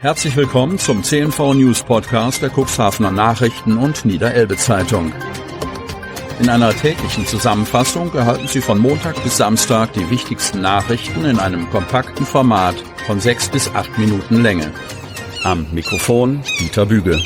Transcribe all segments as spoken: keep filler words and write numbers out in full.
Herzlich willkommen zum C N V News Podcast der Cuxhavener Nachrichten und Niederelbe Zeitung. In einer täglichen Zusammenfassung erhalten Sie von Montag bis Samstag die wichtigsten Nachrichten in einem kompakten Format von sechs bis acht Minuten Länge. Am Mikrofon Dieter Büge.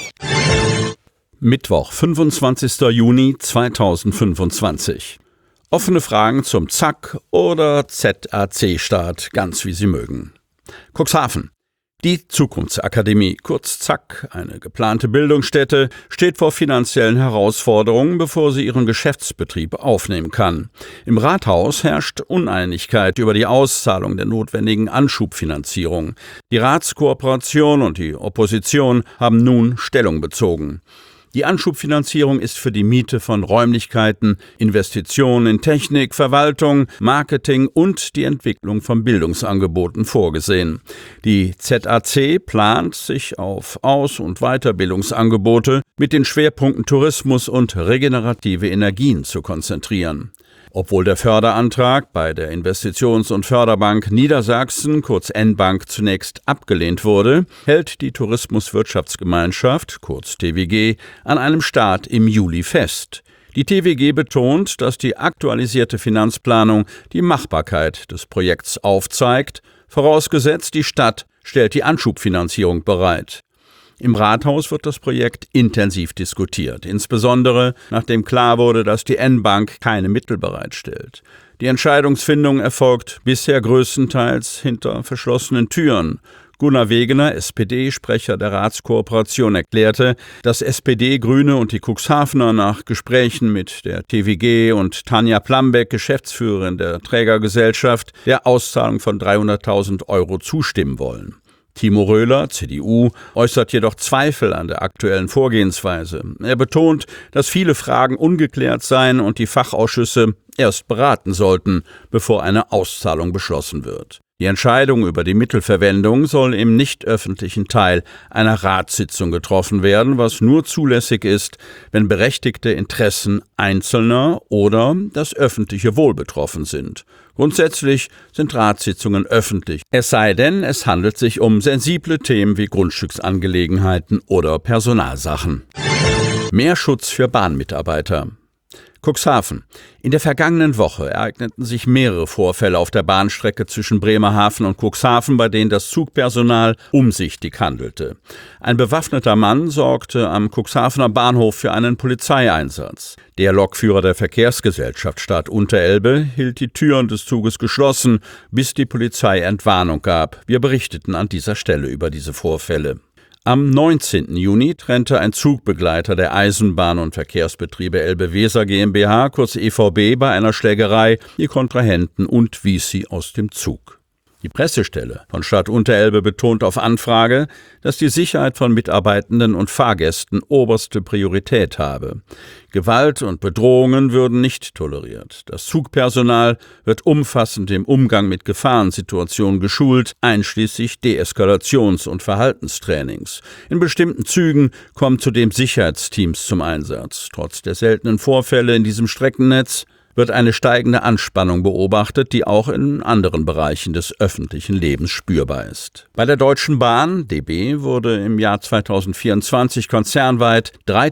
Mittwoch, fünfundzwanzigster Juni zweitausendfünfundzwanzig. Offene Fragen zum Z A K oder Z A C-Start, ganz wie Sie mögen. Cuxhaven. Die Zukunftsakademie, kurz Z A K, eine geplante Bildungsstätte, steht vor finanziellen Herausforderungen, bevor sie ihren Geschäftsbetrieb aufnehmen kann. Im Rathaus herrscht Uneinigkeit über die Auszahlung der notwendigen Anschubfinanzierung. Die Ratskooperation und die Opposition haben nun Stellung bezogen. Die Anschubfinanzierung ist für die Miete von Räumlichkeiten, Investitionen in Technik, Verwaltung, Marketing und die Entwicklung von Bildungsangeboten vorgesehen. Die Z A C plant, sich auf Aus- und Weiterbildungsangebote mit den Schwerpunkten Tourismus und regenerative Energien zu konzentrieren. Obwohl der Förderantrag bei der Investitions- und Förderbank Niedersachsen, kurz N-Bank, zunächst abgelehnt wurde, hält die Tourismuswirtschaftsgemeinschaft, kurz T W G, an einem Start im Juli fest. Die T W G betont, dass die aktualisierte Finanzplanung die Machbarkeit des Projekts aufzeigt, vorausgesetzt die Stadt stellt die Anschubfinanzierung bereit. Im Rathaus wird das Projekt intensiv diskutiert, insbesondere nachdem klar wurde, dass die N-Bank keine Mittel bereitstellt. Die Entscheidungsfindung erfolgt bisher größtenteils hinter verschlossenen Türen. Gunnar Wegener, S P D-Sprecher der Ratskooperation, erklärte, dass S P D, Grüne und die Cuxhavener nach Gesprächen mit der T W G und Tanja Plambeck, Geschäftsführerin der Trägergesellschaft, der Auszahlung von dreihunderttausend Euro zustimmen wollen. Timo Röhler, C D U, äußert jedoch Zweifel an der aktuellen Vorgehensweise. Er betont, dass viele Fragen ungeklärt seien und die Fachausschüsse erst beraten sollten, bevor eine Auszahlung beschlossen wird. Die Entscheidung über die Mittelverwendung soll im nicht öffentlichen Teil einer Ratssitzung getroffen werden, was nur zulässig ist, wenn berechtigte Interessen Einzelner oder das öffentliche Wohl betroffen sind. Grundsätzlich sind Ratssitzungen öffentlich, es sei denn, es handelt sich um sensible Themen wie Grundstücksangelegenheiten oder Personalsachen. Mehr Schutz für Bahnmitarbeiter. Cuxhaven. In der vergangenen Woche ereigneten sich mehrere Vorfälle auf der Bahnstrecke zwischen Bremerhaven und Cuxhaven, bei denen das Zugpersonal umsichtig handelte. Ein bewaffneter Mann sorgte am Cuxhavener Bahnhof für einen Polizeieinsatz. Der Lokführer der Verkehrsgesellschaft Stadt Unterelbe hielt die Türen des Zuges geschlossen, bis die Polizei Entwarnung gab. Wir berichteten an dieser Stelle über diese Vorfälle. Am neunzehnten Juni trennte ein Zugbegleiter der Eisenbahn- und Verkehrsbetriebe Elbe-Weser GmbH, kurz E V B, bei einer Schlägerei die Kontrahenten und wies sie aus dem Zug. Die Pressestelle von Stadt Unterelbe betont auf Anfrage, dass die Sicherheit von Mitarbeitenden und Fahrgästen oberste Priorität habe. Gewalt und Bedrohungen würden nicht toleriert. Das Zugpersonal wird umfassend im Umgang mit Gefahrensituationen geschult, einschließlich Deeskalations- und Verhaltenstrainings. In bestimmten Zügen kommen zudem Sicherheitsteams zum Einsatz. Trotz der seltenen Vorfälle in diesem Streckennetz wird eine steigende Anspannung beobachtet, die auch in anderen Bereichen des öffentlichen Lebens spürbar ist. Bei der Deutschen Bahn, D B, wurde im Jahr zweitausendvierundzwanzig konzernweit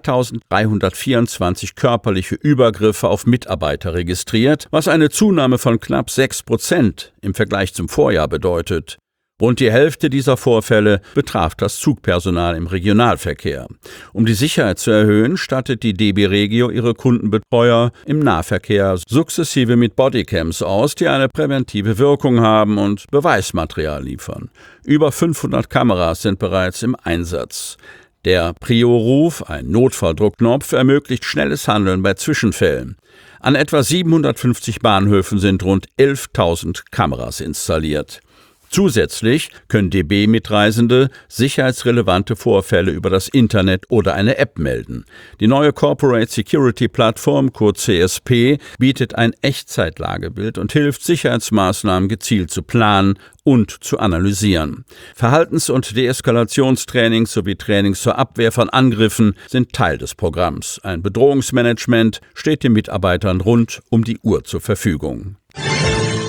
dreitausenddreihundertvierundzwanzig körperliche Übergriffe auf Mitarbeiter registriert, was eine Zunahme von knapp sechs Prozent im Vergleich zum Vorjahr bedeutet. Rund die Hälfte dieser Vorfälle betraf das Zugpersonal im Regionalverkehr. Um die Sicherheit zu erhöhen, stattet die D B Regio ihre Kundenbetreuer im Nahverkehr sukzessive mit Bodycams aus, die eine präventive Wirkung haben und Beweismaterial liefern. Über fünfhundert Kameras sind bereits im Einsatz. Der Prio-Ruf, ein Notfalldruckknopf, ermöglicht schnelles Handeln bei Zwischenfällen. An etwa siebenhundertfünfzig Bahnhöfen sind rund elftausend Kameras installiert. Zusätzlich können D B-Mitreisende sicherheitsrelevante Vorfälle über das Internet oder eine App melden. Die neue Corporate Security Plattform, kurz C S P, bietet ein Echtzeitlagebild und hilft, Sicherheitsmaßnahmen gezielt zu planen und zu analysieren. Verhaltens- und Deeskalationstrainings sowie Trainings zur Abwehr von Angriffen sind Teil des Programms. Ein Bedrohungsmanagement steht den Mitarbeitern rund um die Uhr zur Verfügung.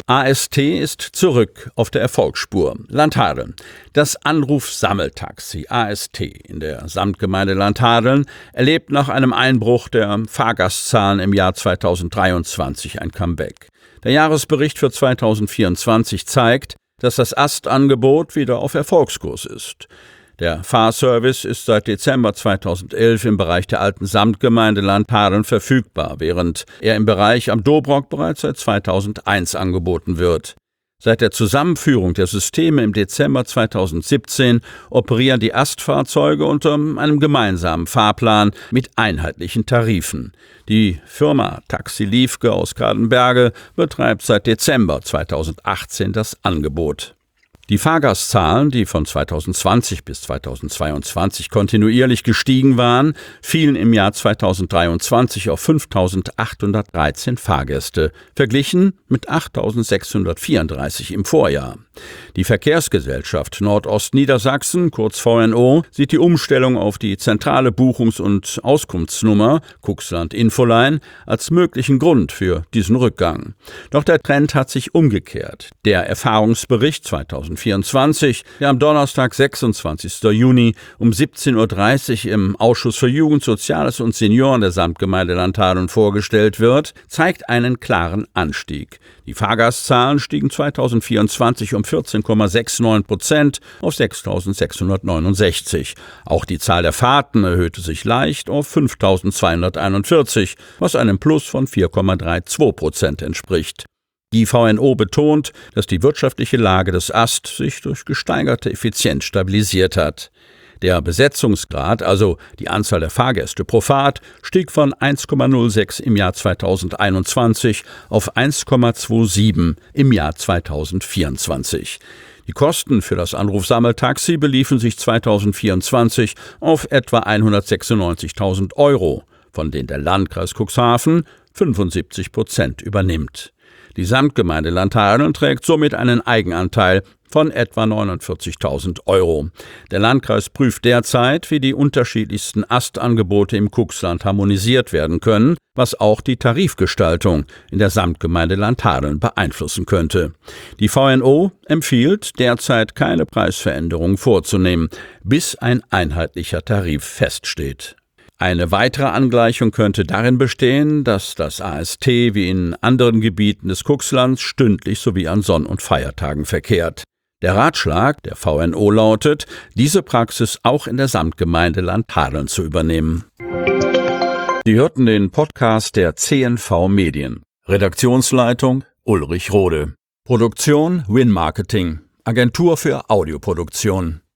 A S T ist zurück auf der Erfolgsspur. Landhadeln. Das Anruf-Sammeltaxi A S T in der Samtgemeinde Landhadeln erlebt nach einem Einbruch der Fahrgastzahlen im Jahr zweitausenddreiundzwanzig ein Comeback. Der Jahresbericht für zweitausendvierundzwanzig zeigt, dass das A S T-Angebot wieder auf Erfolgskurs ist. Der Fahrservice ist seit Dezember zweitausendelf im Bereich der alten Samtgemeinde Landhadeln verfügbar, während er im Bereich am Dobrock bereits seit zweitausendeins angeboten wird. Seit der Zusammenführung der Systeme im Dezember zweitausendsiebzehn operieren die A S T-Fahrzeuge unter einem gemeinsamen Fahrplan mit einheitlichen Tarifen. Die Firma Taxi Liefke aus Gradenberge betreibt seit Dezember zweitausendachtzehn das Angebot. Die Fahrgastzahlen, die von zweitausendzwanzig bis zweitausendzweiundzwanzig kontinuierlich gestiegen waren, fielen im Jahr zweitausenddreiundzwanzig auf fünftausendachthundertdreizehn Fahrgäste, verglichen mit achttausendsechshundertvierunddreißig im Vorjahr. Die Verkehrsgesellschaft Nordost-Niedersachsen, kurz V N O, sieht die Umstellung auf die zentrale Buchungs- und Auskunftsnummer Cuxland Infoline als möglichen Grund für diesen Rückgang. Doch der Trend hat sich umgekehrt. Der Erfahrungsbericht zweitausendvierundzwanzig, der am Donnerstag, sechsundzwanzigsten Juni um siebzehn Uhr dreißig im Ausschuss für Jugend, Soziales und Senioren der Samtgemeinde Landhadeln vorgestellt wird, zeigt einen klaren Anstieg. Die Fahrgastzahlen stiegen zweitausendvierundzwanzig um vierzehn Komma neunundsechzig Prozent auf sechstausendsechshundertneunundsechzig. Auch die Zahl der Fahrten erhöhte sich leicht auf fünftausendzweihunderteinundvierzig, was einem Plus von vier Komma zweiunddreißig Prozent entspricht. Die V N O betont, dass die wirtschaftliche Lage des A S T sich durch gesteigerte Effizienz stabilisiert hat. Der Besetzungsgrad, also die Anzahl der Fahrgäste pro Fahrt, stieg von eins Komma null sechs im Jahr zweitausendeinundzwanzig auf eins Komma siebenundzwanzig im Jahr zweitausendvierundzwanzig. Die Kosten für das Anrufsammeltaxi beliefen sich zweitausendvierundzwanzig auf etwa hundertsechsundneunzigtausend Euro, von denen der Landkreis Cuxhaven fünfundsiebzig Prozent übernimmt. Die Samtgemeinde Landhadeln trägt somit einen Eigenanteil von etwa neunundvierzigtausend Euro. Der Landkreis prüft derzeit, wie die unterschiedlichsten A S T-Angebote im Cuxland harmonisiert werden können, was auch die Tarifgestaltung in der Samtgemeinde Landhadeln beeinflussen könnte. Die V N O empfiehlt, derzeit keine Preisveränderungen vorzunehmen, bis ein einheitlicher Tarif feststeht. Eine weitere Angleichung könnte darin bestehen, dass das A S T wie in anderen Gebieten des Cuxlands stündlich sowie an Sonn- und Feiertagen verkehrt. Der Ratschlag der V N O lautet, diese Praxis auch in der Samtgemeinde Landhadeln zu übernehmen. Sie hörten den Podcast der C N V Medien. Redaktionsleitung Ulrich Rode. Produktion Win Marketing, Agentur für Audioproduktion.